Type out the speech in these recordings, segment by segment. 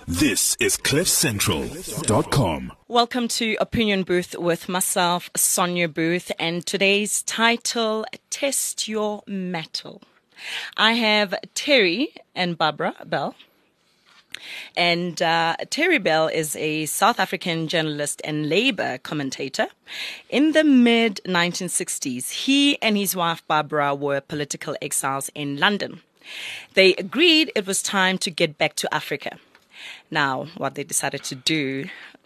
This is CliffCentral.com. Welcome to Opinion Booth with myself, Sonia Booth, and today's title, Test Your Mettle. I have Terry and Barbara Bell. And Terry Bell is a South African journalist and labor commentator. In the mid-1960s, he and his wife Barbara were political exiles in London. They agreed it was time to get back to Africa. Now, what they decided to do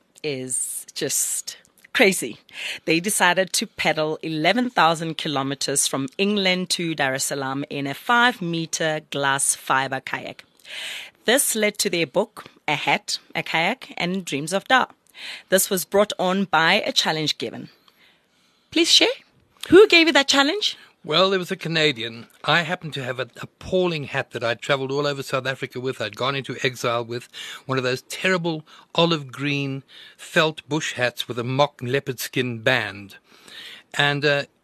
is just crazy. They decided to pedal 11,000 kilometers from England to Dar es Salaam in a 5-meter glass fiber kayak. This led to their book, A Hat, a Kayak, and Dreams of Dar. This was brought on by a challenge given. Please share. Who gave you that challenge? Well, there was a Canadian. I happened to have an appalling hat that I'd travelled all over South Africa with. I'd gone into exile with one of those terrible olive green felt bush hats with a mock leopard skin band. And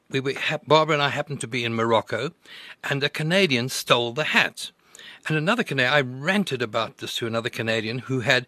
Barbara and I happened to be in Morocco, and a Canadian stole the hat. And another Canadian, I ranted about this to another Canadian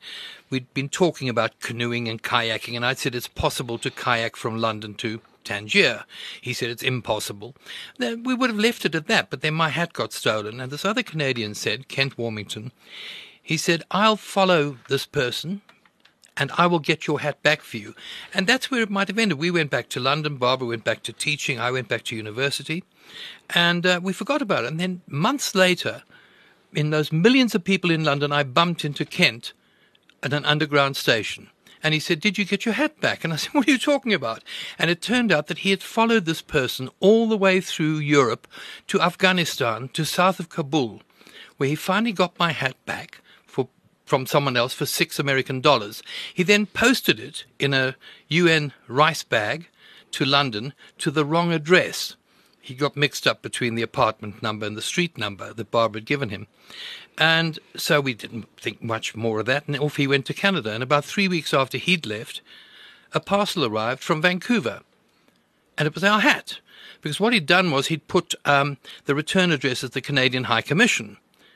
we'd been talking about canoeing and kayaking, and I'd said it's possible to kayak from London to Tangier. He said it's impossible. Then we would have left it at that, but then my hat got stolen. And this other Canadian said, Kent Warmington, he said, I'll follow this person and I will get your hat back for you. And that's where it might have ended. We went back to London. Barbara went back to teaching. I went back to university. And we forgot about it. And then months later, in those millions of people in London, I bumped into Kent at an underground station. And he said, did you get your hat back? And I said, what are you talking about? And it turned out that he had followed this person all the way through Europe to Afghanistan, to south of Kabul, where he finally got my hat back from someone else for $6 American. He then posted it in a UN rice bag to London to the wrong address. He got mixed up between the apartment number and the street number that Barbara had given him. And so we didn't think much more of that, and off he went to Canada. And about 3 weeks after he'd left, a parcel arrived from Vancouver. And it was our hat. Because what he'd done was he'd put the return address as the Canadian High Commission.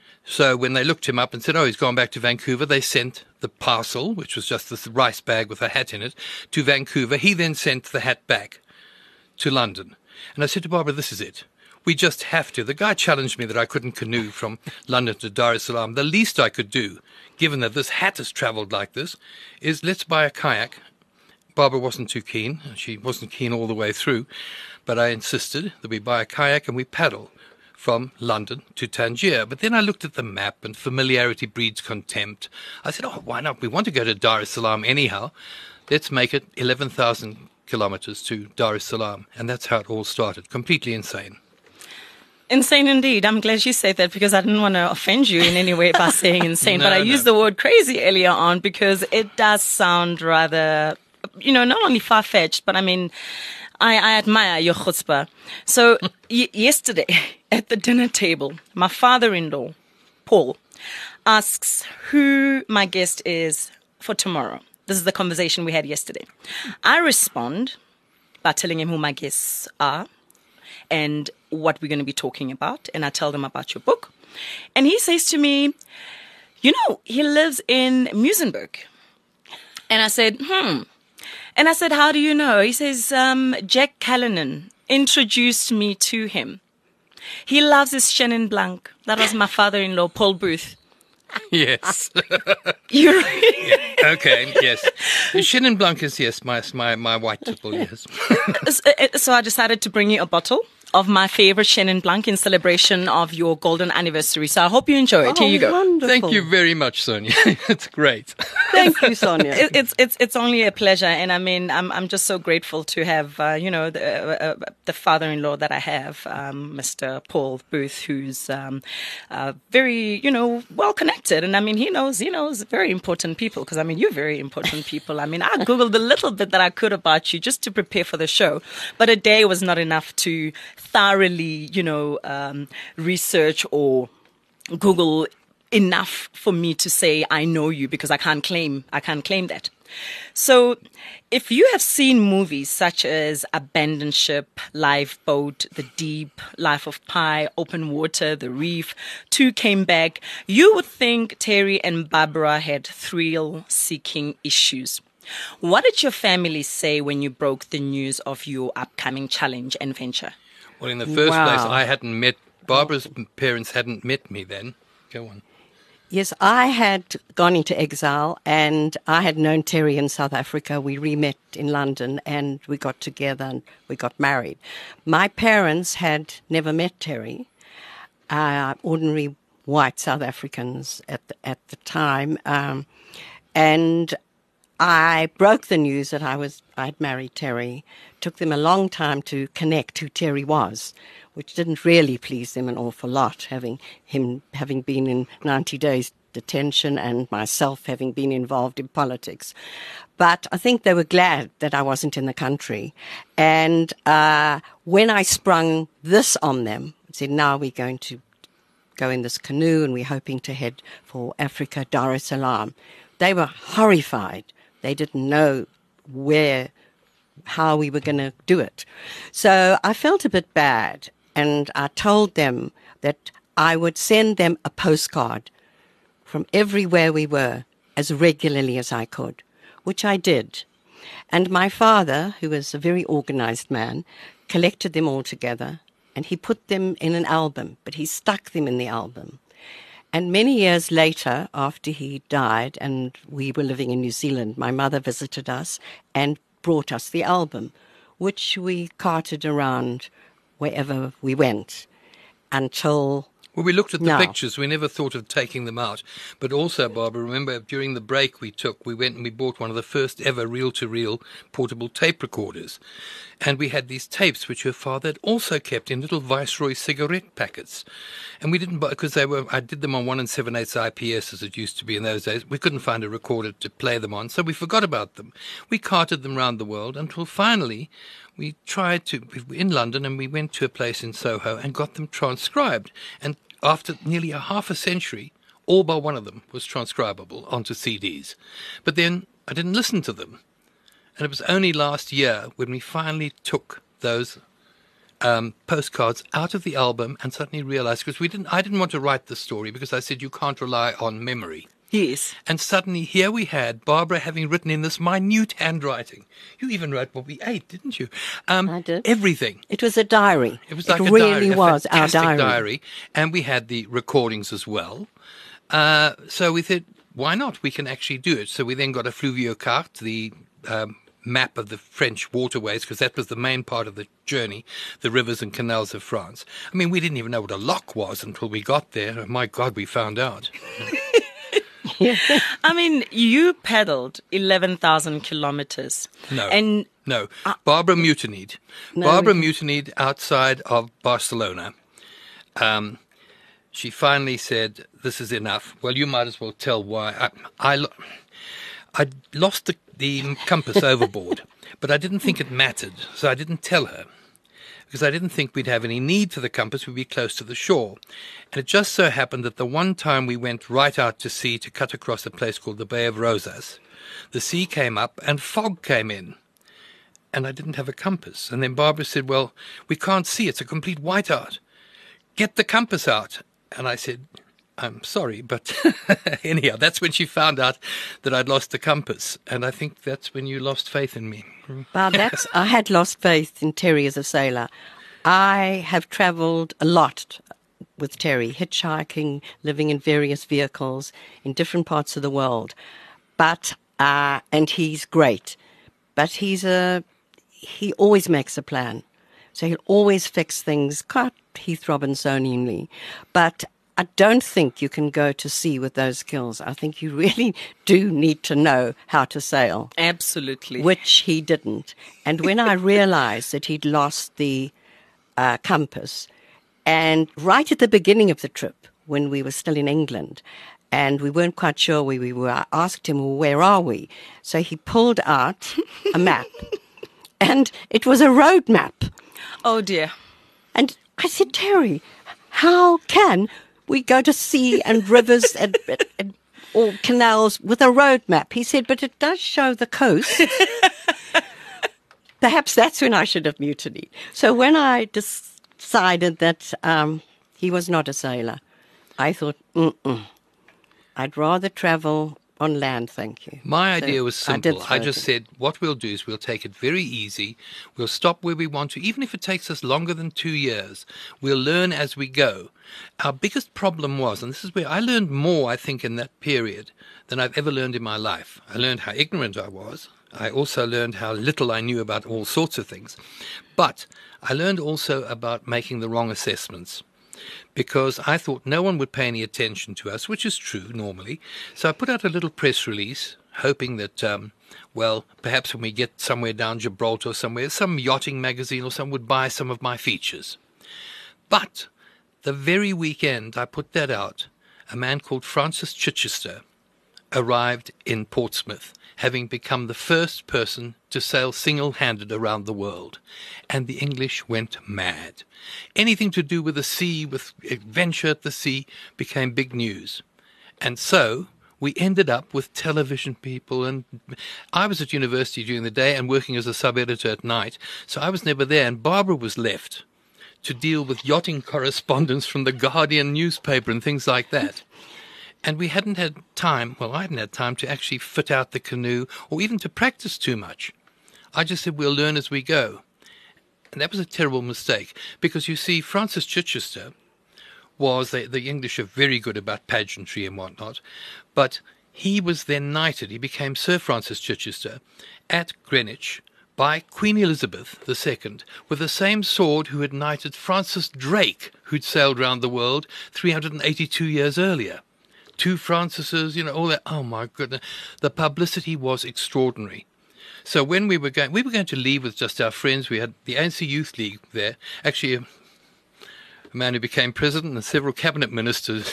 So when they looked him up and said, oh, he's gone back to Vancouver, they sent the parcel, which was just this rice bag with a hat in it, to Vancouver. He then sent the hat back to London. And I said to Barbara, this is it. We just have to. The guy challenged me that I couldn't canoe from London to Dar es Salaam. The least I could do, given that this hat has travelled like this, is let's buy a kayak. Barbara wasn't too keen. She wasn't keen all the way through. But I insisted that we buy a kayak and we paddle from London to Tangier. But then I looked at the map, and familiarity breeds contempt. I said, oh, why not? We want to go to Dar es Salaam anyhow. Let's make it 11,000 kilometers to Dar es Salaam. And that's how it all started. Completely insane. Insane indeed. I'm glad you said that because I didn't want to offend you in any way by saying insane. But I used the word crazy earlier on because it does sound rather, not only far-fetched, but I mean, I admire your chutzpah. So yesterday at the dinner table, my father-in-law, Paul, asks who my guest is for tomorrow. This is the conversation we had yesterday. I respond by telling him who my guests are and what we're going to be talking about. And I tell them about your book. And he says to me, he lives in Muizenberg. And I said, And I said, how do you know? He says, Jack Callanan introduced me to him. He loves his Chenin Blanc. That was my father-in-law, Paul Booth. Yes. You're right. Yeah, okay, yes. The Chenin Blanc is, yes, my white tipple, yes. So I decided to bring you a bottle of my favorite Chenin Blanc in celebration of your golden anniversary. So I hope you enjoy it. Here you go. Wonderful. Thank you very much, Sonia. It's great. Thank you, Sonia. It's only a pleasure, and I mean I'm just so grateful to have the father-in-law that I have, Mr. Paul Booth, who's very well connected, and I mean he knows very important people because I mean you're very important people. I mean I googled a little bit that I could about you just to prepare for the show, but a day was not enough to thoroughly research or Google enough for me to say I know you because I can't claim that. So, if you have seen movies such as Abandoned Ship, Lifeboat, The Deep, Life of Pi, Open Water, The Reef, Two Came Back, you would think Terry and Barbara had thrill-seeking issues. What did your family say when you broke the news of your upcoming challenge and venture? Well, in the first Wow. place, I hadn't met, Barbara's parents hadn't met me then. Go on. Yes, I had gone into exile and I had known Terry in South Africa. We re-met in London and we got together and we got married. My parents had never met Terry, ordinary white South Africans at the time. And I broke the news that I'd married Terry. Took them a long time to connect who Terry was, which didn't really please them an awful lot, having been in 90 days detention and myself having been involved in politics. But I think they were glad that I wasn't in the country. And when I sprung this on them, said, now we're going to go in this canoe and we're hoping to head for Africa, Dar es Salaam, they were horrified. They didn't know how we were going to do it. So I felt a bit bad. And I told them that I would send them a postcard from everywhere we were as regularly as I could, which I did. And my father, who was a very organized man, collected them all together and he put them in an album, but he stuck them in the album. And many years later, after he died and we were living in New Zealand, my mother visited us and brought us the album, which we carted around wherever we went until Well, we looked at the now. pictures. We never thought of taking them out. But also, Barbara, remember, during the break we went and we bought one of the first ever reel-to-reel portable tape recorders. And we had these tapes, which your father had also kept in little Viceroy cigarette packets. And we didn't buy, because I did them on 1 7/8 IPS, as it used to be in those days. We couldn't find a recorder to play them on, so we forgot about them. We carted them around the world until finally we tried to, in London, and we went to a place in Soho and got them transcribed. And after nearly a half a century, all but one of them was transcribable onto CDs. But then I didn't listen to them. And it was only last year when we finally took those postcards out of the album and suddenly realized, because I didn't want to write the story because I said you can't rely on memory. Yes. And suddenly here we had Barbara having written in this minute handwriting. You even wrote what we ate, didn't you? I did. Everything. It was a diary. It was like a really diary, a was our fantastic diary. And we had the recordings as well. So we thought, why not? We can actually do it. So we then got a fluviocarte, the map of the French waterways, because that was the main part of the journey, the rivers and canals of France. I mean, we didn't even know what a lock was until we got there. Oh, my God, we found out. I mean, you paddled 11,000 kilometers. No. And No. Barbara mutinied. Barbara mutinied outside of Barcelona. She finally said, this is enough. Well, you might as well tell why. I lost the compass overboard, but I didn't think it mattered, so I didn't tell her. Because I didn't think we'd have any need for the compass, we'd be close to the shore. And it just so happened that the one time we went right out to sea to cut across a place called the Bay of Rosas, the sea came up and fog came in. And I didn't have a compass. And then Barbara said, well, we can't see, it's a complete whiteout. Get the compass out. And I said, I'm sorry, but anyhow, that's when she found out that I'd lost the compass. And I think that's when you lost faith in me. Well, I had lost faith in Terry as a sailor. I have travelled a lot with Terry, hitchhiking, living in various vehicles in different parts of the world. And he's great. But he always makes a plan. So he'll always fix things quite Heath Robinsonianly. But I don't think you can go to sea with those skills. I think you really do need to know how to sail. absolutely. Which he didn't. And when I realized that he'd lost the compass, and right at the beginning of the trip, when we were still in England, and we weren't quite sure where we were, I asked him, well, where are we? So he pulled out a map, and it was a road map. Oh, dear. And I said, Terry, how can we go to sea and rivers and or canals with a road map. He said, but it does show the coast. Perhaps that's when I should have mutinied. So when I decided that he was not a sailor, I thought, I'd rather travel on land, thank you. My So idea was I did simple. I throw just it. said, what we'll do is we'll take it very easy. We'll stop where we want to, even if it takes us longer than 2 years. We'll learn as we go. Our biggest problem was, and this is where I learned more, I think, in that period than I've ever learned in my life. I learned how ignorant I was. I also learned how little I knew about all sorts of things. But I learned also about making the wrong assessments, because I thought no one would pay any attention to us, which is true normally. So I put out a little press release, hoping that, perhaps when we get somewhere down Gibraltar or somewhere, some yachting magazine or some would buy some of my features. But the very weekend I put that out, a man called Francis Chichester arrived in Portsmouth, having become the first person to sail single-handed around the world. And the English went mad. Anything to do with the sea, with adventure at the sea, became big news. And so we ended up with television people, and I was at university during the day and working as a sub-editor at night, so I was never there, and Barbara was left to deal with yachting correspondence from the Guardian newspaper and things like that. And we hadn't had time, I hadn't had time to actually fit out the canoe or even to practice too much. I just said, we'll learn as we go. And that was a terrible mistake, because you see, Francis Chichester was, the English are very good about pageantry and whatnot, but he was then knighted, he became Sir Francis Chichester at Greenwich by Queen Elizabeth II with the same sword who had knighted Francis Drake, who'd sailed round the world 382 years earlier. 2 Francises, all that. Oh my goodness. The publicity was extraordinary. So when we were going to leave with just our friends. We had the ANC Youth League there. Actually, a man who became president and several cabinet ministers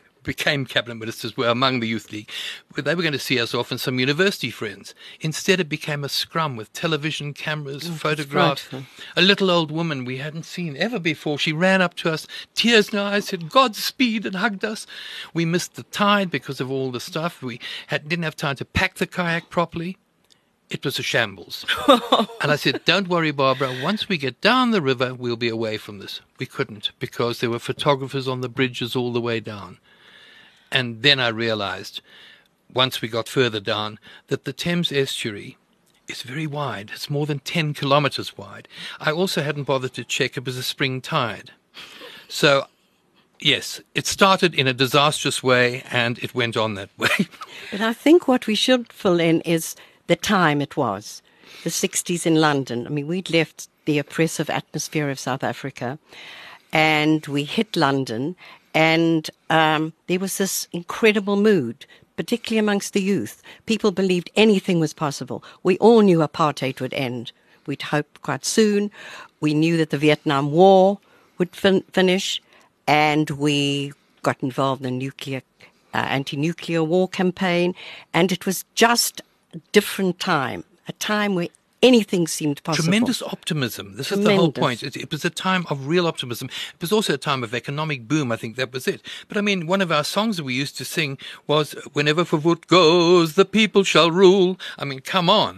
were among the Youth League. They were going to see us off and some university friends. Instead, it became a scrum with television cameras, photographs. frightful. A little old woman we hadn't seen ever before. She ran up to us, tears in her eyes, said, "Godspeed," and hugged us. We missed the tide because of all the stuff. We didn't have time to pack the kayak properly. It was a shambles. And I said, "Don't worry, Barbara. Once we get down the river, we'll be away from this." We couldn't, because there were photographers on the bridges all the way down. And then I realized, once we got further down, that the Thames estuary is very wide. It's more than 10 kilometers wide. I also hadn't bothered to check it was a spring tide. So, yes, it started in a disastrous way, and it went on that way. But I think what we should fill in is the time it was, the 60s in London. I mean, we'd left the oppressive atmosphere of South Africa, and we hit London, and there was this incredible mood, particularly amongst the youth. People believed anything was possible. We all knew apartheid would end. We'd hoped quite soon. We knew that the Vietnam War would finish, and we got involved in the anti-nuclear war campaign, and it was just a different time, a time where anything seemed possible. Tremendous optimism. This is the whole point. It was a time of real optimism. It was also a time of economic boom. I think that was it. But I mean, one of our songs that we used to sing was, "Whenever Verwoerd goes, the people shall rule." I mean, come on.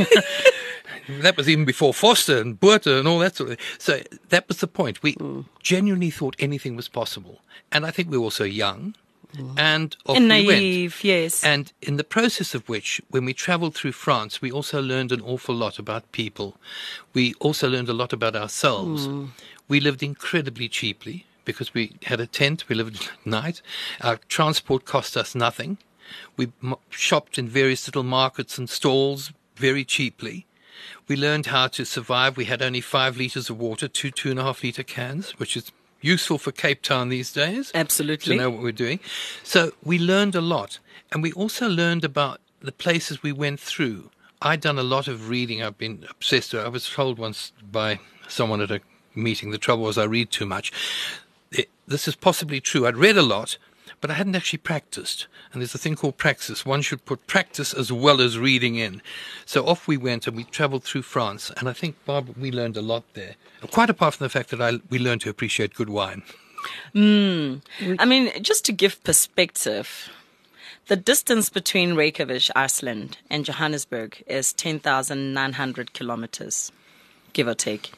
That was even before Foster and Botha and all that sort of thing. So that was the point. We genuinely thought anything was possible. And I think we were also young. And off And we went. naive, yes. And in the process of which, when we travelled through France, we also learned an awful lot about people. We also learned a lot about ourselves. We lived incredibly cheaply because we had a tent. We lived at night. Our transport cost us nothing. We shopped in various little markets and stalls very cheaply. We learned how to survive. We had only 5 litres of water, 2.5 litre cans, which is useful for Cape Town these days. Absolutely. To know what we're doing. So we learned a lot. And we also learned about the places we went through. I'd done a lot of reading. I've been obsessed. I was told once by someone at a meeting, the trouble was I read too much. This is possibly true. I'd read a lot, but I hadn't actually practiced. And there's a thing called praxis. One should put practice as well as reading in. So off we went, and we travelled through France. And I think, Barbara, we learned a lot there. Quite apart from the fact that we learned to appreciate good wine. I mean, just to give perspective, The distance between Reykjavik, Iceland, and Johannesburg is 10,900 kilometers, give or take.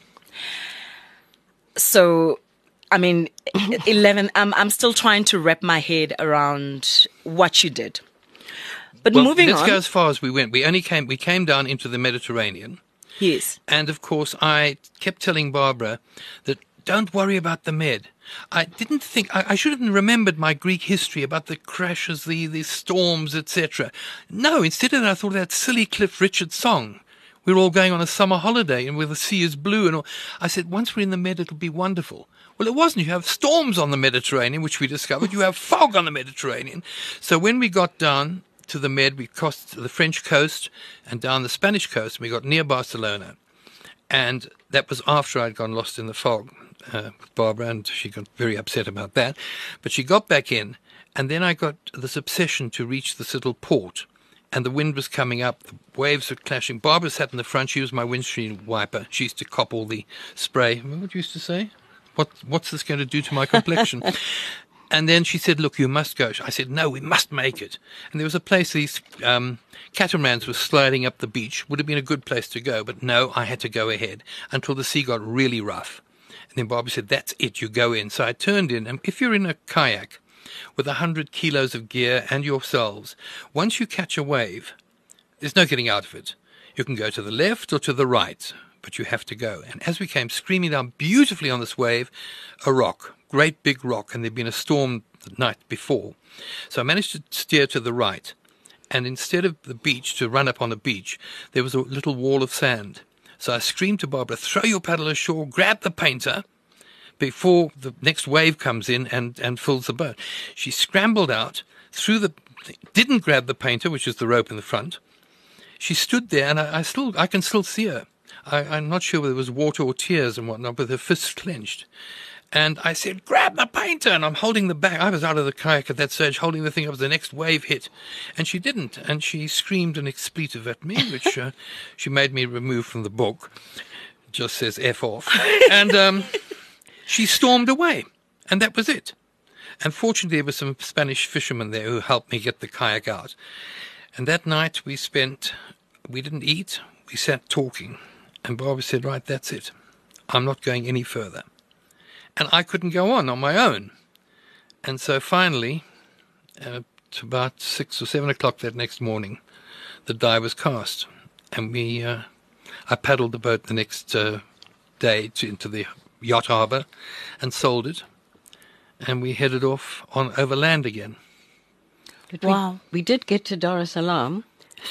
So, I mean, 11. I'm still trying to wrap my head around what you did. But Well, moving let's on. go as far as we went. We came down into the Mediterranean. Yes. And of course, I kept telling Barbara that don't worry about the Med. I didn't think I should have remembered my Greek history about the crashes, the storms, etc. No, instead of that, I thought of that silly Cliff Richard song. We're all going on a summer holiday, and where the sea is blue, and all. I said, once we're in the Med, it'll be wonderful. Well, it wasn't. You have storms on the Mediterranean, which we discovered. You have fog on the Mediterranean. So when we got down to the Med, we crossed the French coast and down the Spanish coast, and we got near Barcelona. And that was after I'd gone lost in the fog with Barbara, and she got very upset about that. But she got back in, and then I got this obsession to reach this little port. And the wind was coming up, the waves were clashing. Barbara sat in the front, she was my windscreen wiper. She used to cop all the spray. Remember what you used to say? What's this going to do to my complexion? And then she said, look, you must go. I said, no, we must make it. And there was a place, these catamarans were sliding up the beach. Would have been a good place to go, but no, I had to go ahead until the sea got really rough. And then Barbara said, that's it, you go in. So I turned in, and if you're in a kayak with 100 kilos of gear and yourselves, once you catch a wave, there's no getting out of it. You can go to the left or to the right, but you have to go. And as we came screaming down beautifully on this wave, a rock, great big rock, and there'd been a storm the night before. So I managed to steer to the right, and instead of the beach, to run up on a beach, there was a little wall of sand. So I screamed to Barbara, throw your paddle ashore, grab the painter before the next wave comes in and fills the boat. She scrambled out, didn't grab the painter, which is the rope in the front. She stood there, and I can still see her. I'm not sure whether it was water or tears and whatnot, but her fists clenched. And I said, grab the painter, and I'm holding the back. I was out of the kayak at that stage, holding the thing up as the next wave hit. And she didn't, and she screamed an expletive at me, which she made me remove from the book. It just says F off. And she stormed away, and that was it. And fortunately, there were some Spanish fishermen there who helped me get the kayak out. And that night we didn't eat, we sat talking. And Barbara said, right, that's it. I'm not going any further. And I couldn't go on my own. And so finally, at about 6 or 7 o'clock that next morning, the die was cast. And I paddled the boat the next day into the yacht harbour and sold it. And we headed off overland again. But Wow. We did get to Dar es Salaam.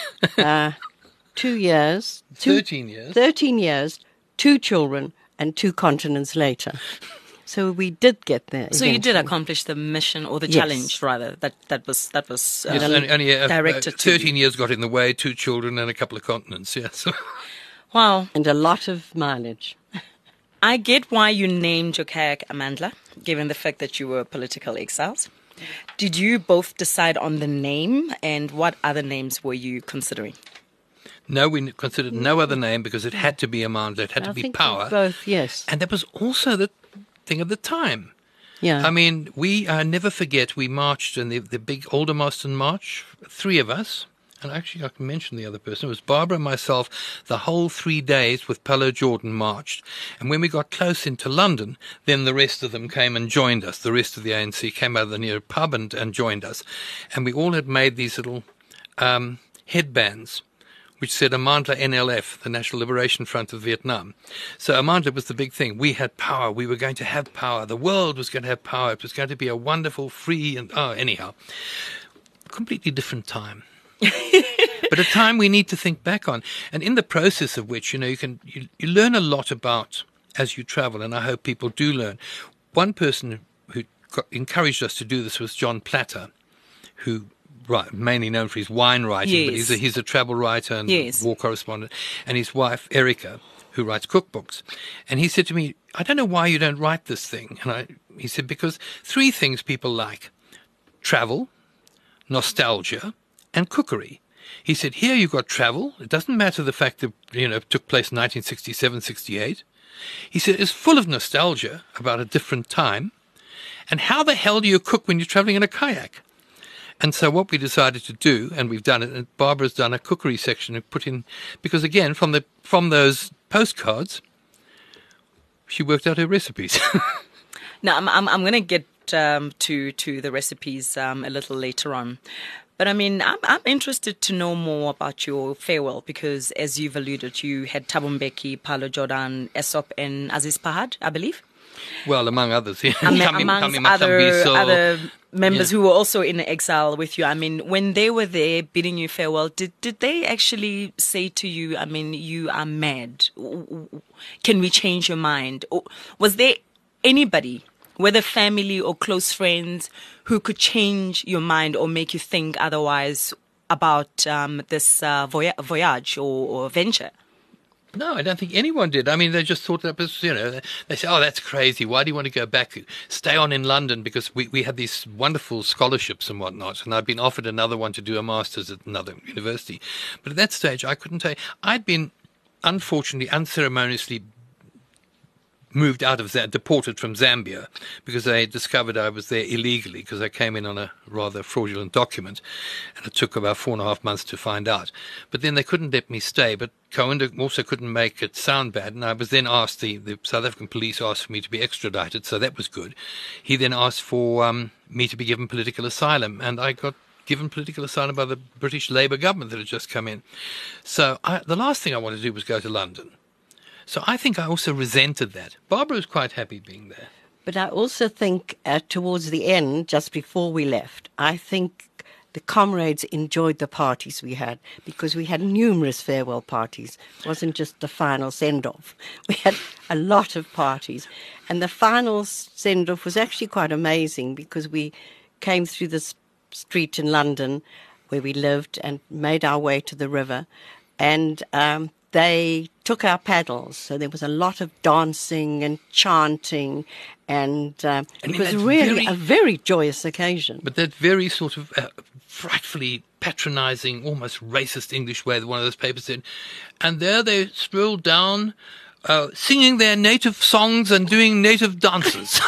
2 years. 13 years. 13 years, 2 children, and 2 continents later. So we did get there. So you did eventually. accomplish the mission, or the Yes. challenge, rather, that was Yes, only directed to 13 years got in the way, 2 children and a couple of continents, yes. Wow. And a lot of mileage. I get why you named your kayak Amandla, given the fact that you were political exiles. Did you both decide on the name, and what other names were you considering? No, we considered no other name because it had to be Amandla, it had to I be think power. both, yes. And that was also the thing of the time. Yeah. I mean, we never forget, we marched in the big Aldermaston March, 3 of us. And actually, I can mention the other person. It was Barbara and myself. The whole 3 days with Paulo Jordan marched. And when we got close into London, then the rest of them came and joined us. The rest of the ANC came out of the near pub and joined us. And we all had made these little headbands, which said Amandla NLF, the National Liberation Front of Vietnam. So Amandla was the big thing. We had power. We were going to have power. The world was going to have power. It was going to be a wonderful, free, and anyhow, completely different time. But a time we need to think back on, and in the process of which, you learn a lot about as you travel, and I hope people do learn. One person who encouraged us to do this was John Platter, who mainly known for his wine writing, Yes. but he's a travel writer and Yes. war correspondent, and his wife Erica, who writes cookbooks. And he said to me, I don't know why you don't write this thing. And he said, because 3 things people like: travel, nostalgia, and cookery. He said, here you've got travel. It doesn't matter the fact that, it took place in 1967, 68. He said, it's full of nostalgia about a different time. And how the hell do you cook when you're traveling in a kayak? And so what we decided to do, and we've done it, and Barbara's done a cookery section and put in, because again, from those postcards, she worked out her recipes. Now, I'm going to get to the recipes a little later on. But I mean, I'm interested to know more about your farewell because, as you've alluded, you had Thabo Mbeki, Paulo Jordan, Aesop, and Aziz Pahad, I believe. Well, among others, yeah. Amongst other members who were also in exile with you. I mean, when they were there bidding you farewell, did they actually say to you, I mean, you are mad? Can we change your mind? Or was there anybody, whether family or close friends, who could change your mind or make you think otherwise about this voyage or venture? No, I don't think anyone did. I mean, they just thought that was, they say, oh, that's crazy. Why do you want to go back? Stay on in London, because we had these wonderful scholarships and whatnot. And I'd been offered another one to do a master's at another university. But at that stage, I couldn't tell you. I'd been, unfortunately, unceremoniously moved out of deported from Zambia because they discovered I was there illegally because I came in on a rather fraudulent document, and it took about 4.5 months to find out. But then they couldn't let me stay, but Coenda also couldn't make it sound bad, and I was then asked, the South African police asked for me to be extradited, so that was good. He then asked for me to be given political asylum, and I got given political asylum by the British Labour government that had just come in. So the last thing I wanted to do was go to London. So I think I also resented that. Barbara was quite happy being there. But I also think towards the end, just before we left, I think the comrades enjoyed the parties we had because we had numerous farewell parties. It wasn't just the final send-off. We had a lot of parties. And the final send-off was actually quite amazing because we came through this street in London where we lived and made our way to the river. And they took our paddles, so there was a lot of dancing and chanting, and it was really a very joyous occasion. But that very sort of frightfully patronising, almost racist English way that one of those papers said, and there they strolled down singing their native songs and doing native dances.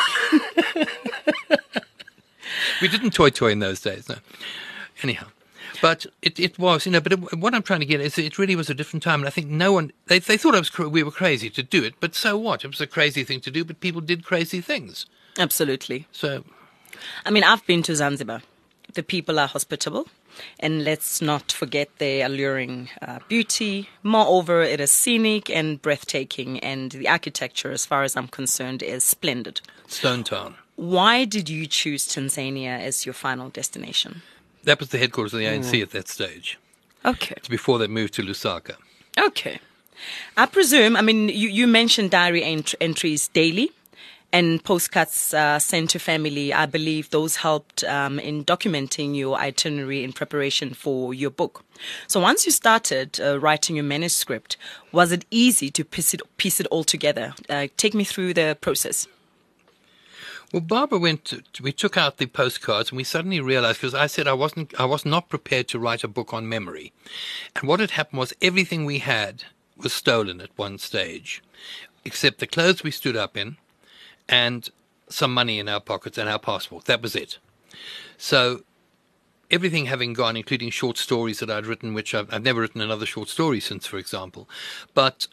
We didn't toy in those days, no. Anyhow. But it was, but what I'm trying to get is it really was a different time. And I think no one, they thought we were crazy to do it. But so what? It was a crazy thing to do, but people did crazy things. Absolutely. So, I mean, I've been to Zanzibar. The people are hospitable. And let's not forget their alluring beauty. Moreover, it is scenic and breathtaking. And the architecture, as far as I'm concerned, is splendid. Stone Town. Why did you choose Tanzania as your final destination? That was the headquarters of the ANC at that stage. Okay. It's before they moved to Lusaka. Okay. I presume, I mean, you mentioned diary entries daily and postcards sent to family. I believe those helped in documenting your itinerary in preparation for your book. So once you started writing your manuscript, was it easy to piece it all together? Take me through the process. Well, Barbara we took out the postcards and we suddenly realized, because I said I was not prepared to write a book on memory. And what had happened was everything we had was stolen at one stage, except the clothes we stood up in and some money in our pockets and our passport. That was it. So everything having gone, including short stories that I'd written, which I've never written another short story since, for example. But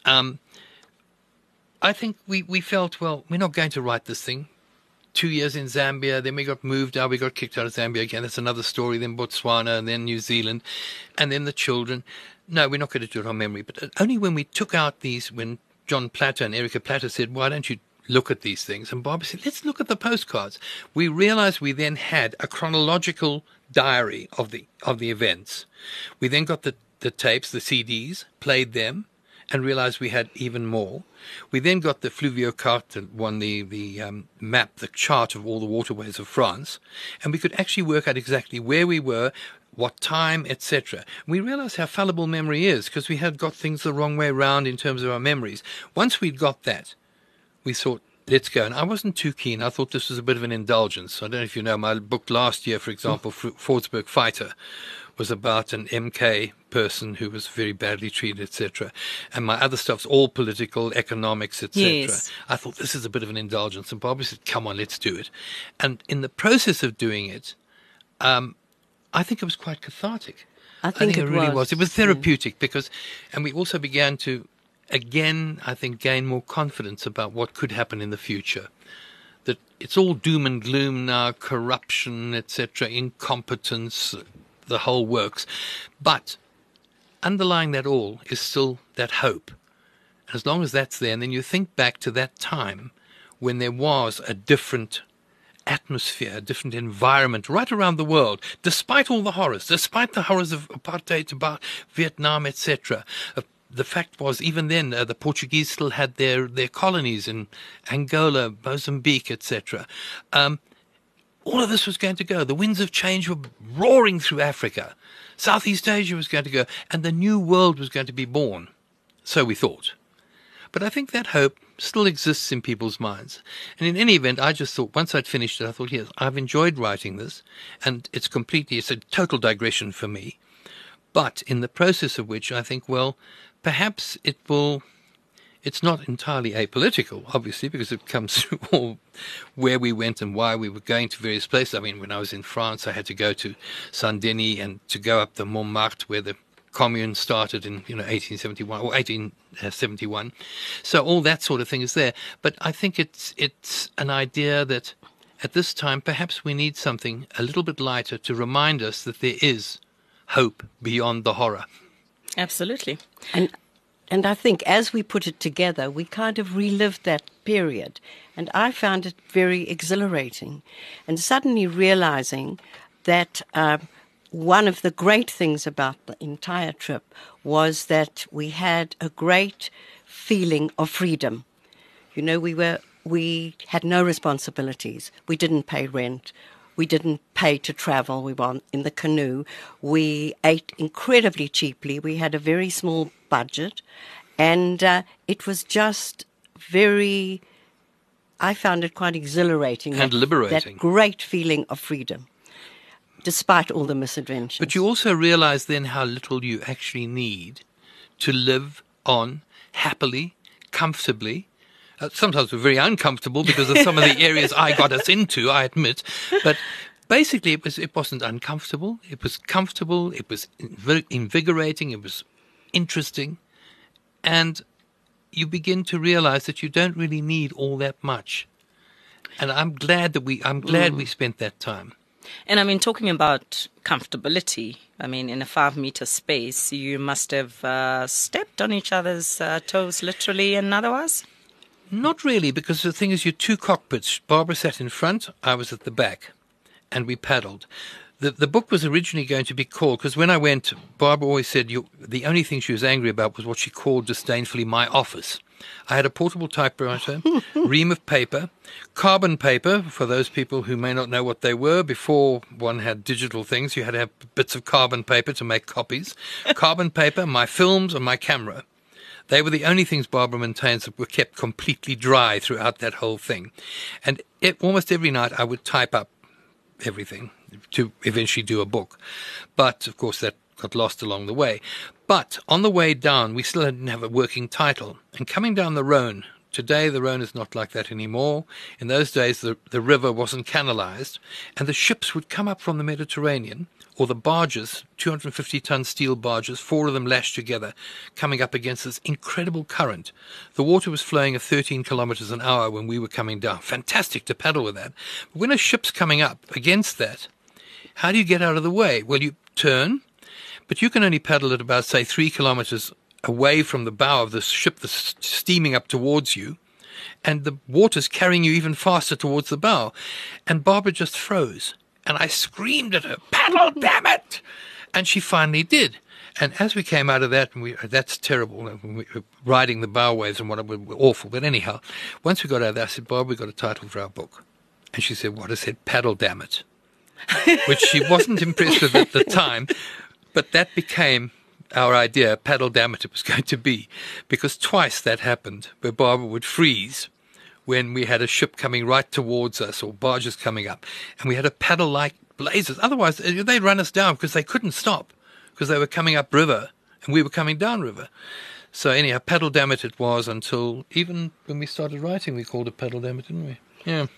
I think we felt, well, we're not going to write this thing. 2 years in Zambia, then we got moved out, we got kicked out of Zambia again. That's another story. Then Botswana, and then New Zealand, and then the children. No, we're not going to do it on memory. But only when we took out these, when John Platter and Erica Platter said, why don't you look at these things? And Barbara said, let's look at the postcards. We realized we then had a chronological diary of the events. We then got the tapes, the CDs, played them, and realized we had even more. We then got the Fluviocarte one, the map, the chart of all the waterways of France, and we could actually work out exactly where we were, what time, etc. We realized how fallible memory is because we had got things the wrong way round in terms of our memories. Once we'd got that, we thought, let's go. And I wasn't too keen. I thought this was a bit of an indulgence. I don't know if you know, my book last year, for example, Fordsburg Fighter, was about an MK person who was very badly treated, etc. And my other stuff's all political, economics, etc. Yes. I thought this is a bit of an indulgence. And Barbara said, come on, let's do it. And in the process of doing it, I think it was quite cathartic. I think it really was. It was yeah. therapeutic because, and we also began to, again, I think, gain more confidence about what could happen in the future. That it's all doom and gloom now, corruption, etc., incompetence, the whole works. But underlying that all is still that hope. And as long as that's there, and then you think back to that time when there was a different atmosphere, a different environment right around the world, despite all the horrors, despite the horrors of apartheid, about Vietnam, etc. The fact was, even then, the Portuguese still had their colonies in Angola, Mozambique, etc. All of this was going to go. The winds of change were roaring through Africa. Southeast Asia was going to go, and the new world was going to be born. So we thought. But I think that hope still exists in people's minds. And in any event, I just thought, once I'd finished it, I thought, yes, I've enjoyed writing this, and it's a total digression for me. But in the process of which I think, well, perhaps it's not entirely apolitical, obviously, because it comes through all where we went and why we were going to various places. I mean, when I was in France, I had to go to Saint-Denis and to go up the Montmartre, where the Commune started in 1871 or 1871. So all that sort of thing is there. But I think it's an idea that at this time perhaps we need something a little bit lighter to remind us that there is hope beyond the horror. Absolutely. And I think as we put it together, we kind of relived that period. And I found it very exhilarating. And suddenly realizing that one of the great things about the entire trip was that we had a great feeling of freedom. You know, we had no responsibilities. We didn't pay rent. We didn't pay to travel. We were in the canoe. We ate incredibly cheaply. We had a very small budget. And it was just I found it quite exhilarating. And liberating. That great feeling of freedom, despite all the misadventures. But you also realize then how little you actually need to live on happily, comfortably. Sometimes we're very uncomfortable because of some of the areas I got us into, I admit. But basically it wasn't uncomfortable. It was comfortable. It was invigorating. It was interesting. And you begin to realize that you don't really need all that much. And I'm glad we spent that time. And I mean, talking about comfortability, I mean, in a 5-meter space, you must have stepped on each other's toes, literally and otherwise? Not really, because the thing is, you're two cockpits. Barbara sat in front, I was at the back, and we paddled. The book was originally going to be called, because when I went, Barbara always said the only thing she was angry about was what she called disdainfully my office. I had a portable typewriter, ream of paper, carbon paper, for those people who may not know what they were. Before one had digital things, you had to have bits of carbon paper to make copies. Carbon paper, my films, and my camera. They were the only things Barbara maintains that were kept completely dry throughout that whole thing. And almost every night I would type up everything to eventually do a book. But, of course, that got lost along the way. But on the way down, we still didn't have a working title. And coming down the Rhone, today the Rhone is not like that anymore. In those days, the river wasn't canalized, and the ships would come up from the Mediterranean, or the barges, 250-ton steel barges, 4 of them lashed together, coming up against this incredible current. The water was flowing at 13 kilometers an hour when we were coming down. Fantastic to paddle with that. But when a ship's coming up against that, how do you get out of the way? Well, you turn, but you can only paddle at about, say, 3 kilometers away from the bow of the ship that's steaming up towards you, and the water's carrying you even faster towards the bow. And Barbara just froze. And I screamed at her, "Paddle, damn it!" And she finally did. And as we came out of that, and that's terrible, we were riding the bow waves and whatever, were awful. But anyhow, once we got out of there, I said, "Barbara, we got a title for our book." And she said, "What?" I said, "Paddle, damn it," which she wasn't impressed with at the time. But that became our idea, Paddle, damn it was going to be. Because twice that happened, where Barbara would freeze when we had a ship coming right towards us or barges coming up, and we had to paddle like blazes. Otherwise, they'd run us down because they couldn't stop because they were coming up river and we were coming down river. So anyhow, Paddle Damn It was until even when we started writing, we called it Paddle Damn It, didn't we? Yeah.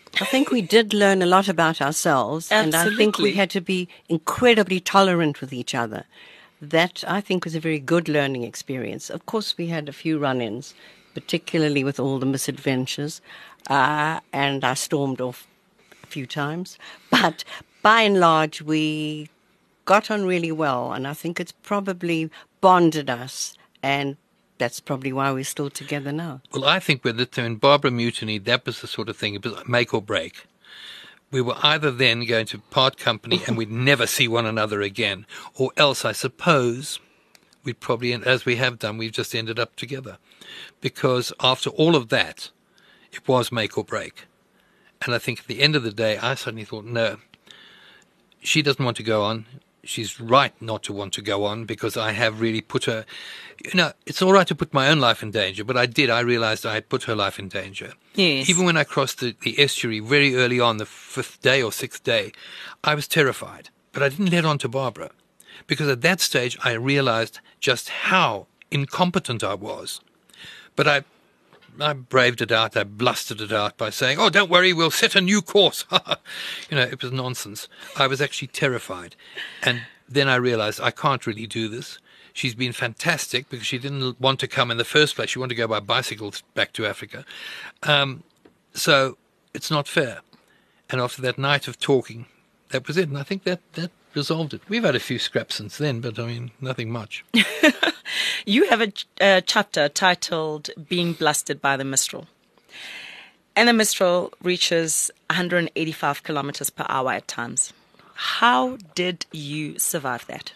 I think we did learn a lot about ourselves, and I think we Absolutely. had to be incredibly tolerant with each other. That, I think, was a very good learning experience. Of course, we had a few run-ins, particularly with all the misadventures, and I stormed off a few times. But by and large, we got on really well, and I think it's probably bonded us, and that's probably why we're still together now. Well, I think when Barbara mutinied, that was the sort of thing, it was make or break. We were either then going to part company and we'd never see one another again, or else, I suppose, we'd probably, as we have done, we've just ended up together. Because after all of that, it was make or break. And I think at the end of the day, I suddenly thought, no, she doesn't want to go on. She's right not to want to go on, because I have really put her, it's all right to put my own life in danger, but I realized I had put her life in danger. Yes. Even when I crossed the estuary very early on, the 5th day or 6th day, I was terrified, but I didn't let on to Barbara, because at that stage I realized just how incompetent I was. But I braved it out. I blustered it out by saying, "Oh, don't worry, we'll set a new course." It was nonsense. I was actually terrified. And then I realized I can't really do this. She's been fantastic because she didn't want to come in the first place. She wanted to go by bicycle back to Africa. So it's not fair. And after that night of talking, that was it. And I think that resolved it. We've had a few scraps since then, but nothing much. You have a chapter titled Being Blasted by the Mistral. And the Mistral reaches 185 kilometers per hour at times. How did you survive that?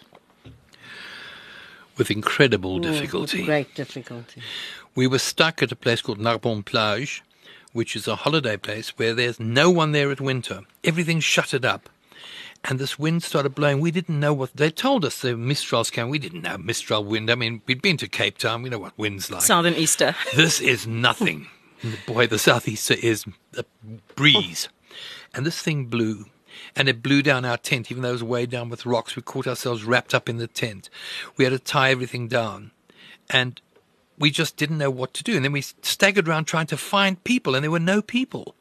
With incredible difficulty. With great difficulty. We were stuck at a place called Narbonne Plage, which is a holiday place where there's no one there at winter. Everything's shuttered up. And this wind started blowing. We didn't know what... They told us the Mistrals came. We didn't know Mistral wind. I mean, we'd been to Cape Town. We know what wind's like. Southern Easter. This is nothing. Boy, the southeaster is a breeze. And this thing blew. And it blew down our tent, even though it was way down with rocks. We caught ourselves wrapped up in the tent. We had to tie everything down. And we just didn't know what to do. And then we staggered around trying to find people, and there were no people.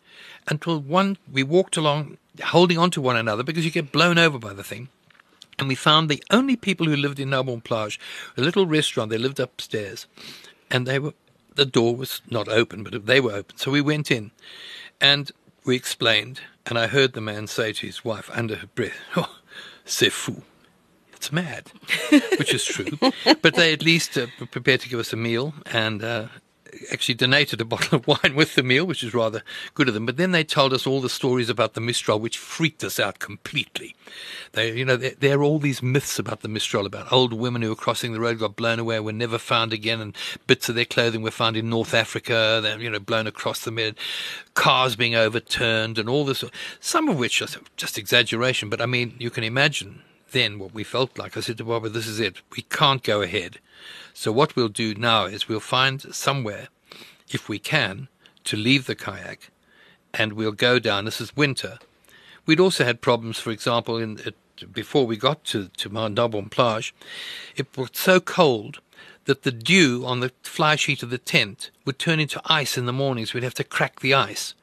Until we walked along, holding on to one another, because you get blown over by the thing. And we found the only people who lived in Narbonne Plage, a little restaurant. They lived upstairs. And the door was not open, but they were open. So we went in, and we explained, and I heard the man say to his wife under her breath, "Oh, c'est fou. It's mad," which is true. But they at least were prepared to give us a meal, and actually donated a bottle of wine with the meal, which is rather good of them. But then they told us all the stories about the Mistral, which freaked us out completely. There are all these myths about the Mistral, about old women who were crossing the road, got blown away, were never found again, and bits of their clothing were found in North Africa, they're, blown across the mid, cars being overturned, and all this, some of which are just exaggeration. But I mean, you can imagine then what we felt like. I said to Barbara, "This is it. We can't go ahead. So what we'll do now is we'll find somewhere, if we can, to leave the kayak, and we'll go down." This is winter. We'd also had problems, for example, before we got to Narbonne Plage. It was so cold that the dew on the fly sheet of the tent would turn into ice in the mornings. We'd have to crack the ice.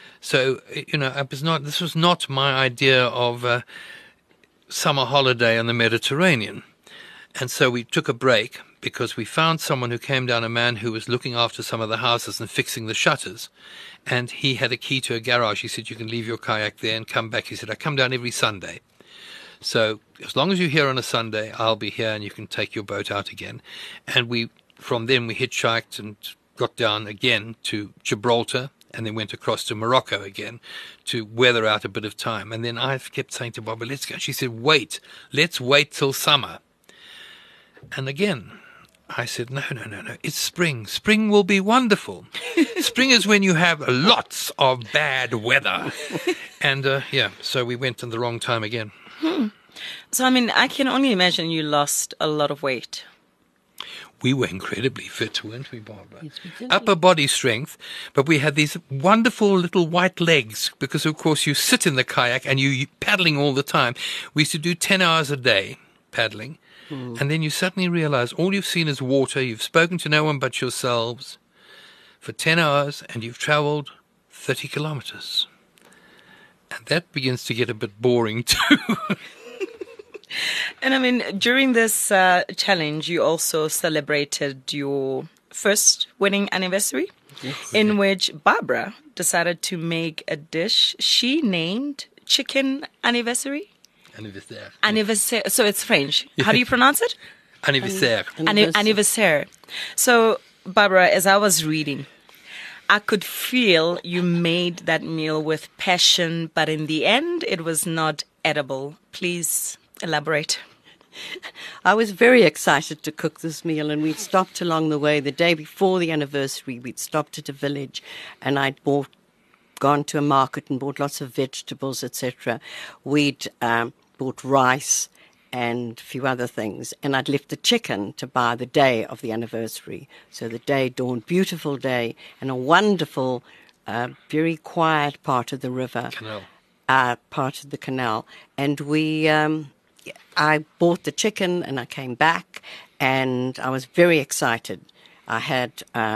So, this was not my idea of a summer holiday on the Mediterranean. And so we took a break, because we found someone who came down, a man who was looking after some of the houses and fixing the shutters. And he had a key to a garage. He said, "You can leave your kayak there and come back." He said, "I come down every Sunday. So as long as you're here on a Sunday, I'll be here and you can take your boat out again." And from then we hitchhiked and got down again to Gibraltar, and then went across to Morocco again to weather out a bit of time. And then I kept saying to Barbara, "Let's go." She said, let's wait till summer." And again, I said, no, it's spring. Spring will be wonderful. Spring is when you have lots of bad weather. And so we went in the wrong time again. So, I mean, I can only imagine you lost a lot of weight. We were incredibly fit, weren't we, Barbara? Yes, we did. Upper body strength, but we had these wonderful little white legs, because, of course, you sit in the kayak and you're paddling all the time. We used to do 10 hours a day paddling. And then you suddenly realize all you've seen is water. You've spoken to no one but yourselves for 10 hours, and you've traveled 30 kilometers. And that begins to get a bit boring too. And I mean, during this challenge, you also celebrated your first wedding anniversary, in which Barbara decided to make a dish she named Chicken Anniversary. Anniversaire. Anniversaire. So it's French. How do you pronounce it? Anniversaire. Anniversaire. So, Barbara, as I was reading, I could feel you made that meal with passion, but in the end, it was not edible. Please elaborate. I was very excited to cook this meal, and we'd stopped along the way. The day before the anniversary, we'd stopped at a village, and I'd gone to a market and bought lots of vegetables, etc. We'd bought rice and a few other things, and I'd left the chicken to buy the day of the anniversary. So the day dawned, beautiful day, and a wonderful, very quiet part of the river. Canal. Part of the canal. And I bought the chicken, and I came back, and I was very excited. I had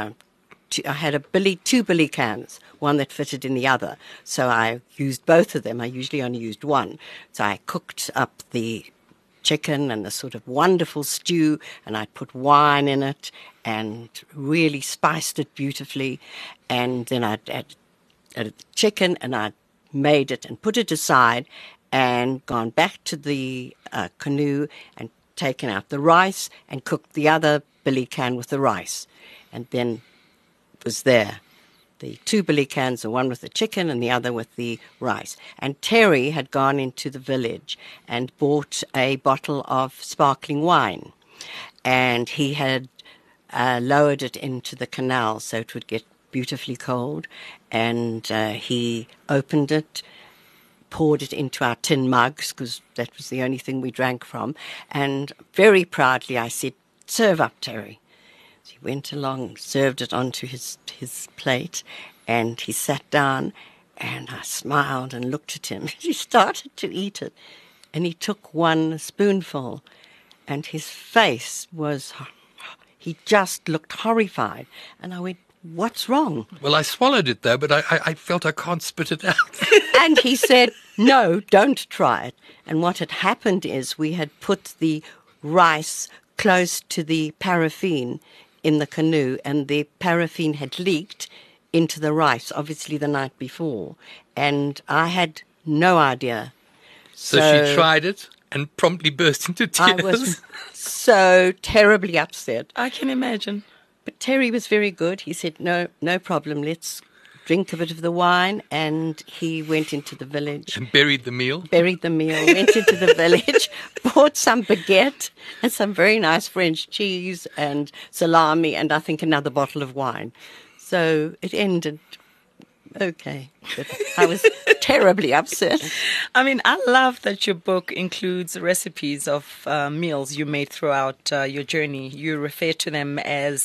two billy cans, one that fitted in the other. So I used both of them. I usually only used one. So I cooked up the chicken and the sort of wonderful stew, and I put wine in it and really spiced it beautifully. And then I'd added the chicken, and I'd made it and put it aside and gone back to the canoe and taken out the rice and cooked the other billy can with the rice. And then it was there. The two billy cans, the one with the chicken and the other with the rice. And Terry had gone into the village and bought a bottle of sparkling wine. And he had lowered it into the canal so it would get beautifully cold. And he opened it, poured it into our tin mugs, because that was the only thing we drank from. And very proudly I said, "Serve up, Terry." He went along, served it onto his plate, and he sat down, and I smiled and looked at him. He started to eat it, and he took one spoonful, and his face was, he just looked horrified. And I went, "What's wrong?" Well, I swallowed it though, but I felt I can't spit it out. And he said, "No, don't try it." And what had happened is we had put the rice close to the paraffin in the canoe, and the paraffin had leaked into the rice, obviously the night before, and I had no idea. So she tried it and promptly burst into tears. I was so terribly upset. I can imagine. But Terry was very good. He said, no problem, let's drink a bit of the wine. And he went into the village. And buried the meal. Went into the village, bought some baguette and some very nice French cheese and salami and I think another bottle of wine. So it ended okay. But I was terribly upset. I mean, I love that your book includes recipes of meals you made throughout your journey. You refer to them as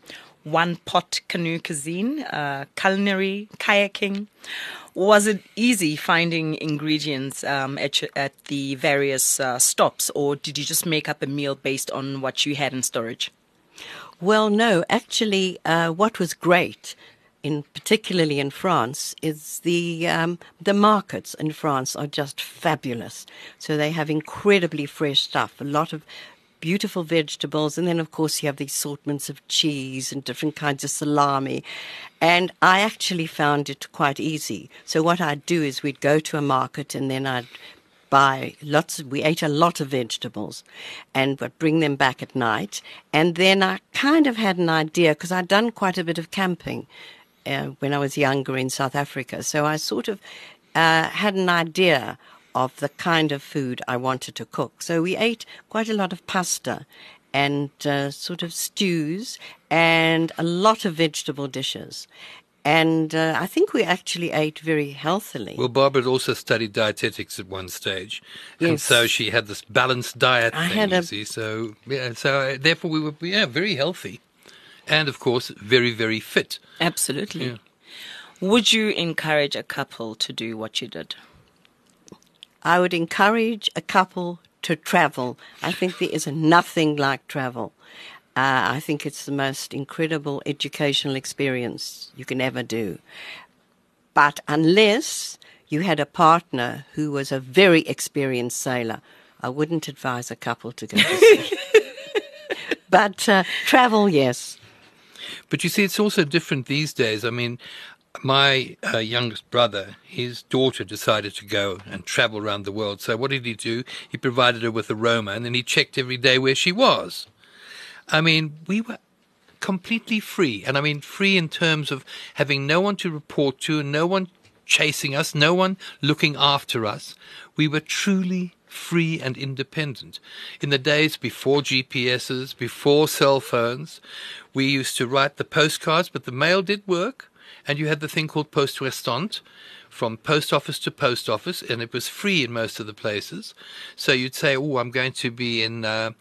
one-pot canoe cuisine, culinary kayaking. Was it easy finding ingredients at the various stops, or did you just make up a meal based on what you had in storage? Well, no. Actually, what was great, particularly in France, is the markets in France are just fabulous. So they have incredibly fresh stuff, a lot of beautiful vegetables, and then of course you have the assortments of cheese and different kinds of salami. And I actually found it quite easy. So what I'd do is we'd go to a market, and then I'd buy we ate a lot of vegetables, and would bring them back at night. And then I kind of had an idea, because I'd done quite a bit of camping when I was younger in South Africa. So I sort of had an idea of the kind of food I wanted to cook. So we ate quite a lot of pasta and sort of stews and a lot of vegetable dishes. And I think we actually ate very healthily. Well, Barbara had also studied dietetics at one stage. Yes. And so she had this balanced diet thing, you see. So, therefore we were very healthy. And, of course, very, very fit. Absolutely. Yeah. Would you encourage a couple to do what you did? I would encourage a couple to travel. I think there is nothing like travel. I think it's the most incredible educational experience you can ever do. But unless you had a partner who was a very experienced sailor, I wouldn't advise a couple to go to sea. But travel, yes. But you see, it's also different these days. I mean, my youngest brother, his daughter decided to go and travel around the world. So what did he do? He provided her with a Roma, and then he checked every day where she was. I mean, we were completely free. And I mean, free in terms of having no one to report to, no one chasing us, no one looking after us. We were truly free and independent. In the days before GPSs, before cell phones, we used to write the postcards, but the mail did work. And you had the thing called poste restante, from post office to post office, and it was free in most of the places. So you'd say, oh, I'm going to be in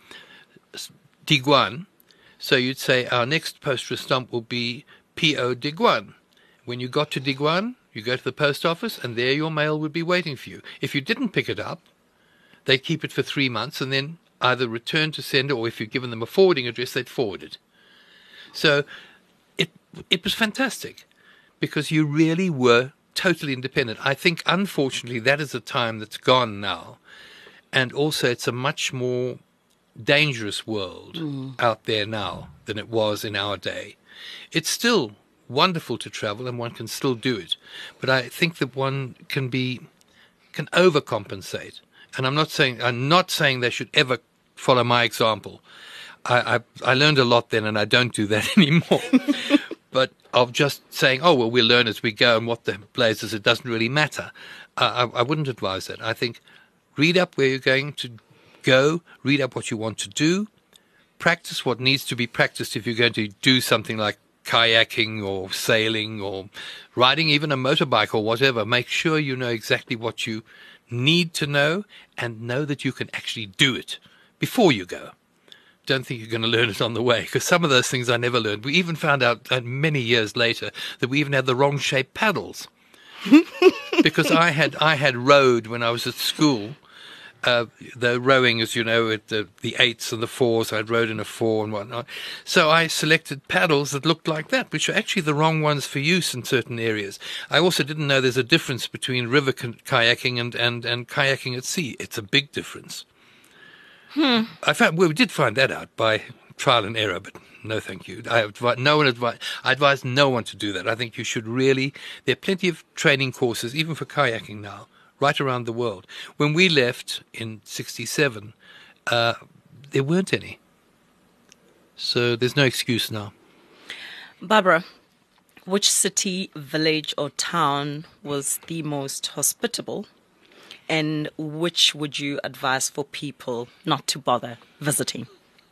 Diguan. So you'd say, our next poste restante will be P.O. Diguan. When you got to Diguan, you go to the post office, and there your mail would be waiting for you. If you didn't pick it up, they'd keep it for 3 months, and then either return to sender, or if you'd given them a forwarding address, they'd forward it. So it was fantastic, because you really were totally independent. I think, unfortunately, that is a time that's gone now. And also, it's a much more dangerous world out there now than it was in our day. It's still wonderful to travel, and one can still do it. But I think that one can overcompensate. And I'm not saying they should ever follow my example. I learned a lot then, and I don't do that anymore. But of just saying, oh, well, we'll learn as we go, and what the blazes, it doesn't really matter. I wouldn't advise that. I think read up where you're going to go, read up what you want to do, practice what needs to be practiced if you're going to do something like kayaking or sailing or riding even a motorbike or whatever. Make sure you know exactly what you need to know, and know that you can actually do it before you go. Don't think you're going to learn it on the way, because some of those things I never learned. We even found out many years later that we even had the wrong shaped paddles. Because I had rowed when I was at school. The rowing, as you know, at the 8s and the 4s, I'd rowed in a 4 and whatnot. So I selected paddles that looked like that, which are actually the wrong ones for use in certain areas. I also didn't know there's a difference between river kayaking and kayaking at sea. It's a big difference. We did find that out by trial and error, but no thank you. I advise no one to do that. I think you should really, there are plenty of training courses, even for kayaking now, right around the world. When we left in 1967, there weren't any. So there's no excuse now. Barbara, which city, village, or town was the most hospitable? And which would you advise for people not to bother visiting?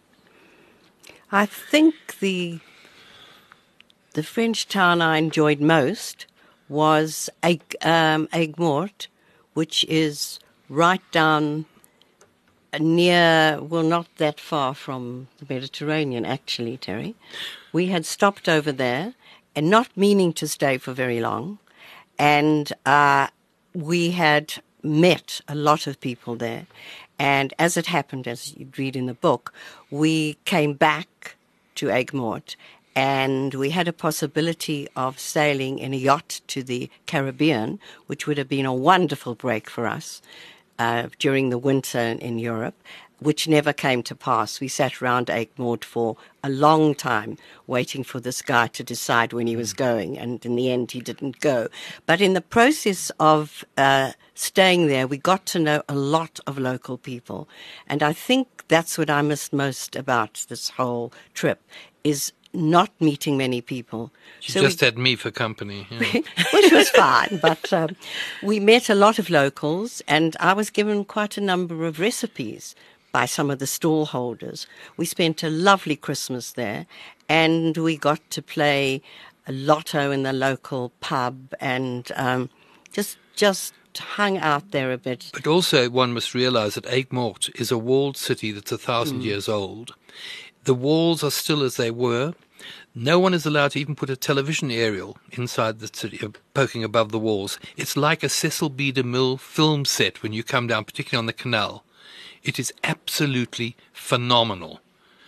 I think the French town I enjoyed most was Aigues-Mortes, which is right down near, well, not that far from the Mediterranean, actually, Terry. We had stopped over there, and not meaning to stay for very long, and we had met a lot of people there. And as it happened, as you'd read in the book, we came back to Aigues-Mortes, and we had a possibility of sailing in a yacht to the Caribbean, which would have been a wonderful break for us during the winter in Europe, which never came to pass. We sat around Aigues-Mortes for a long time waiting for this guy to decide when he was going, and in the end he didn't go. But in the process of staying there, we got to know a lot of local people. And I think that's what I missed most about this whole trip, is not meeting many people. You just had me for company. Yeah. Which was fine, but we met a lot of locals, and I was given quite a number of recipes by some of the stall holders. We spent a lovely Christmas there, and we got to play a lotto in the local pub, and just hung out there a bit. But also one must realize that Aigues-Mortes is a walled city that's 1,000 years old. The walls are still as they were. No one is allowed to even put a television aerial inside the city, poking above the walls. It's like a Cecil B. DeMille film set when you come down, particularly on the canal. It is absolutely phenomenal.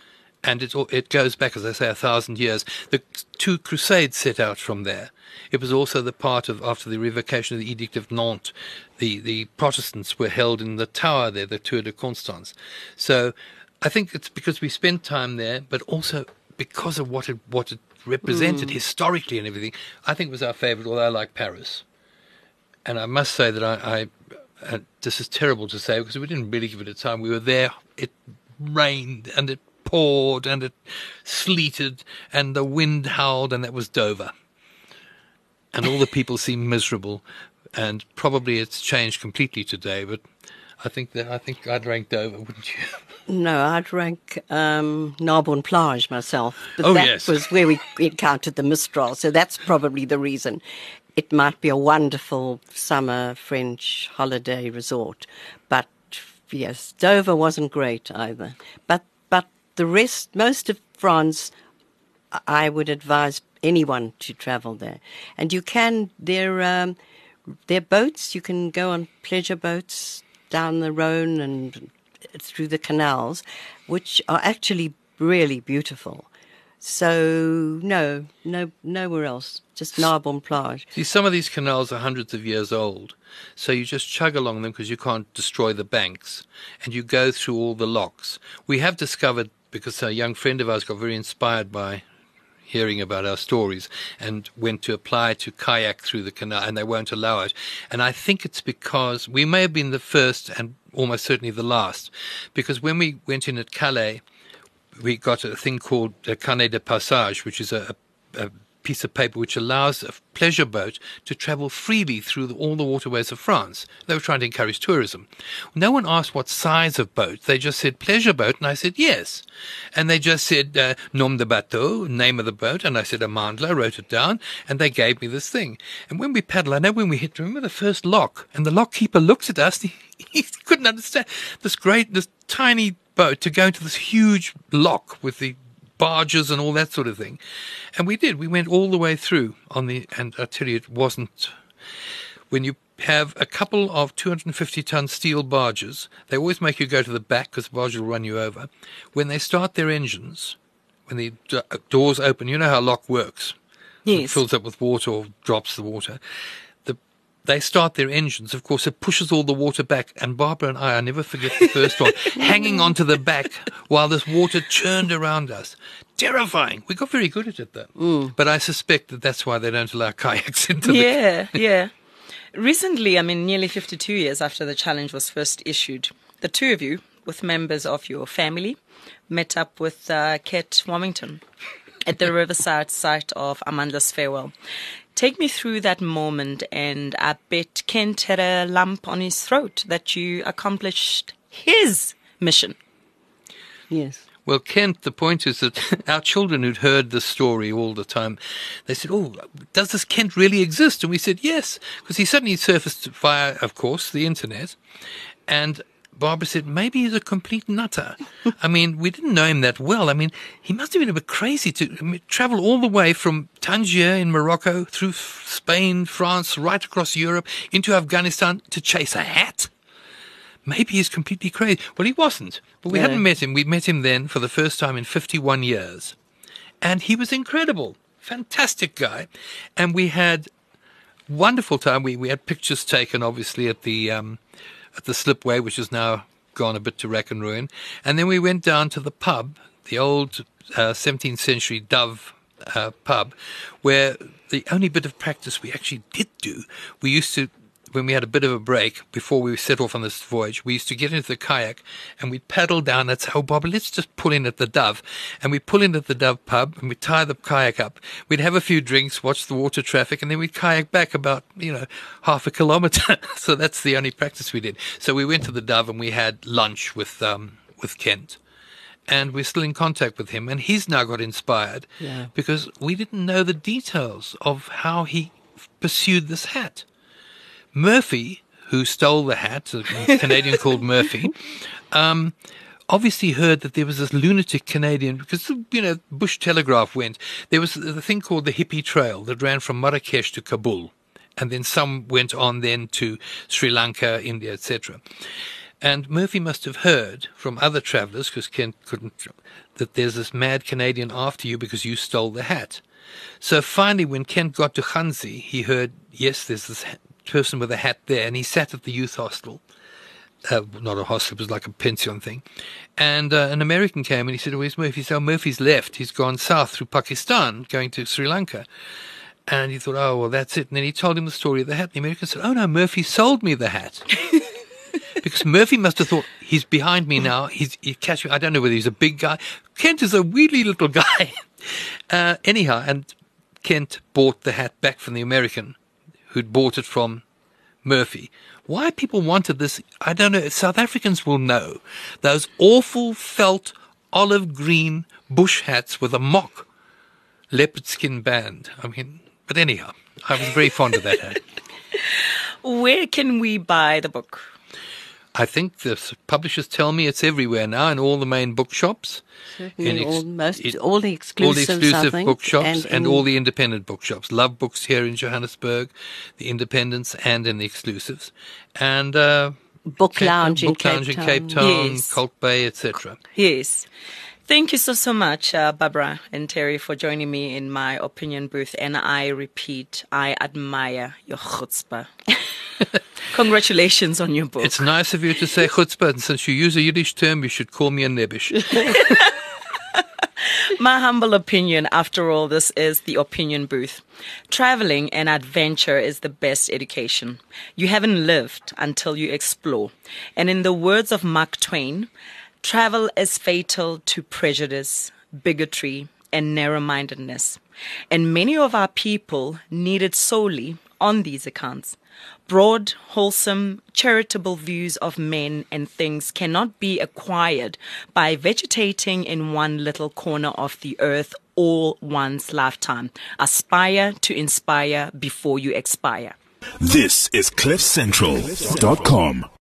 and it goes back, as I say, 1,000 years. The two crusades set out from there. It was also the part of, after the revocation of the Edict of Nantes, the Protestants were held in the tower there, the Tour de Constance. So I think it's because we spent time there, but also because of what it represented historically and everything. I think it was our favourite, although I like Paris. And I must say that I this is terrible to say because we didn't really give it a time. We were there, it rained and it poured and it sleeted and the wind howled, and that was Dover. And all the people seemed miserable, and probably it's changed completely today, but I think I'd rank Dover, wouldn't you? No, I'd rank Narbonne Plage myself. But that yes. was where we encountered the Mistral, so that's probably the reason. It might be a wonderful summer French holiday resort, but yes, Dover wasn't great either. But the rest, most of France, I would advise anyone to travel there. And you can, there are boats, you can go on pleasure boats down the Rhone and through the canals, which are actually really beautiful. So nowhere else, just Narbonne Plage. See, some of these canals are hundreds of years old, so you just chug along them because you can't destroy the banks, and you go through all the locks. We have discovered, because a young friend of ours got very inspired by hearing about our stories and went to apply to kayak through the canal, and they won't allow it. And I think it's because we may have been the first and almost certainly the last, because when we went in at Calais, we got a thing called a carnet de passage, which is a piece of paper which allows a pleasure boat to travel freely through all the waterways of France. They were trying to encourage tourism. No one asked what size of boat. They just said pleasure boat, and I said yes. And they just said nom de bateau, name of the boat, and I said Amandla, I wrote it down, and they gave me this thing. And when we paddled, I know when we hit, remember the first lock, and the lock keeper looked at us, he couldn't understand this tiny boat to go into this huge lock with the barges and all that sort of thing. And we did. We went all the way through and I tell you, it wasn't, when you have a couple of 250-ton steel barges, they always make you go to the back because the barge will run you over. When they start their engines, when the doors open, you know how a lock works. Yes. It fills up with water or drops the water. They start their engines, of course, it pushes all the water back. And Barbara and I never forget the first one, hanging onto the back while this water churned around us. Terrifying. We got very good at it, though. But I suspect that that's why they don't allow kayaks into Yeah. Recently, nearly 52 years after the challenge was first issued, the two of you, with members of your family, met up with Kent Warmington at the riverside site of Amandla's farewell. Take me through that moment, and I bet Kent had a lump on his throat that you accomplished his mission. Yes. Well, Kent, the point is that our children who'd heard the story all the time, they said, oh, does this Kent really exist? And we said, yes, because he suddenly surfaced via, of course, the internet. And Barbara said, maybe he's a complete nutter. We didn't know him that well. He must have been a bit crazy to travel all the way from Tangier in Morocco, through Spain, France, right across Europe, into Afghanistan to chase a hat. Maybe he's completely crazy. Well, he wasn't. But we hadn't met him. We met him then for the first time in 51 years. And he was incredible. Fantastic guy. And we had wonderful time. We had pictures taken, obviously, at the slipway, which has now gone a bit to rack and ruin. And then we went down to the pub, the old 17th century Dove pub, where the only bit of practice we actually did do, we used to, when we had a bit of a break before we set off on this voyage, we used to get into the kayak and we'd paddle down and say, oh, Bobby, let's just pull in at the Dove. And we'd pull in at the Dove pub and we'd tie the kayak up. We'd have a few drinks, watch the water traffic, and then we'd kayak back about, half a kilometre. So that's the only practice we did. So we went to the Dove and we had lunch with Kent. And we're still in contact with him. And he's now got inspired because we didn't know the details of how he pursued this hat. Murphy, who stole the hat, a Canadian called Murphy, obviously heard that there was this lunatic Canadian, because, Bush Telegraph went. There was a thing called the Hippie Trail that ran from Marrakesh to Kabul, and then some went on then to Sri Lanka, India, etc. And Murphy must have heard from other travellers, because Kent couldn't, that there's this mad Canadian after you because you stole the hat. So finally, when Kent got to Ganzi, he heard, yes, there's this person with a hat there, and he sat at the youth hostel. Not a hostel, it was like a pension thing. And an American came and he said, where's Murphy? He said, oh, Murphy's left. He's gone south through Pakistan, going to Sri Lanka. And he thought, oh, well, that's it. And then he told him the story of the hat. The American said, oh, no, Murphy sold me the hat. Because Murphy must have thought, he's behind me now. He'll catch me. I don't know whether he's a big guy. Kent is a wheelie little guy. Anyhow, and Kent bought the hat back from the American who'd bought it from Murphy. Why people wanted this, I don't know. South Africans will know. Those awful felt olive green bush hats with a mock leopard skin band. I mean, but anyhow, I was very fond of that hat. Where can we buy the book? I think the publishers tell me it's everywhere now in all the main bookshops. Certainly, all the exclusive bookshops and all the independent bookshops. Love Books here in Johannesburg, the independents and in the exclusives. And Book Lounge in Cape Town, yes. Colt Bay, etc. Yes. Thank you so much, Barbara and Terry, for joining me in my opinion booth. And I repeat, I admire your chutzpah. Congratulations on your book. It's nice of you to say chutzpah, and since you use a Yiddish term, you should call me a nebish. My humble opinion, after all, this is the opinion booth. Traveling and adventure is the best education. You haven't lived until you explore. And in the words of Mark Twain, travel is fatal to prejudice, bigotry, and narrow-mindedness. And many of our people need it solely on these accounts. Broad, wholesome, charitable views of men and things cannot be acquired by vegetating in one little corner of the earth all one's lifetime. Aspire to inspire before you expire. This is CliffCentral.com.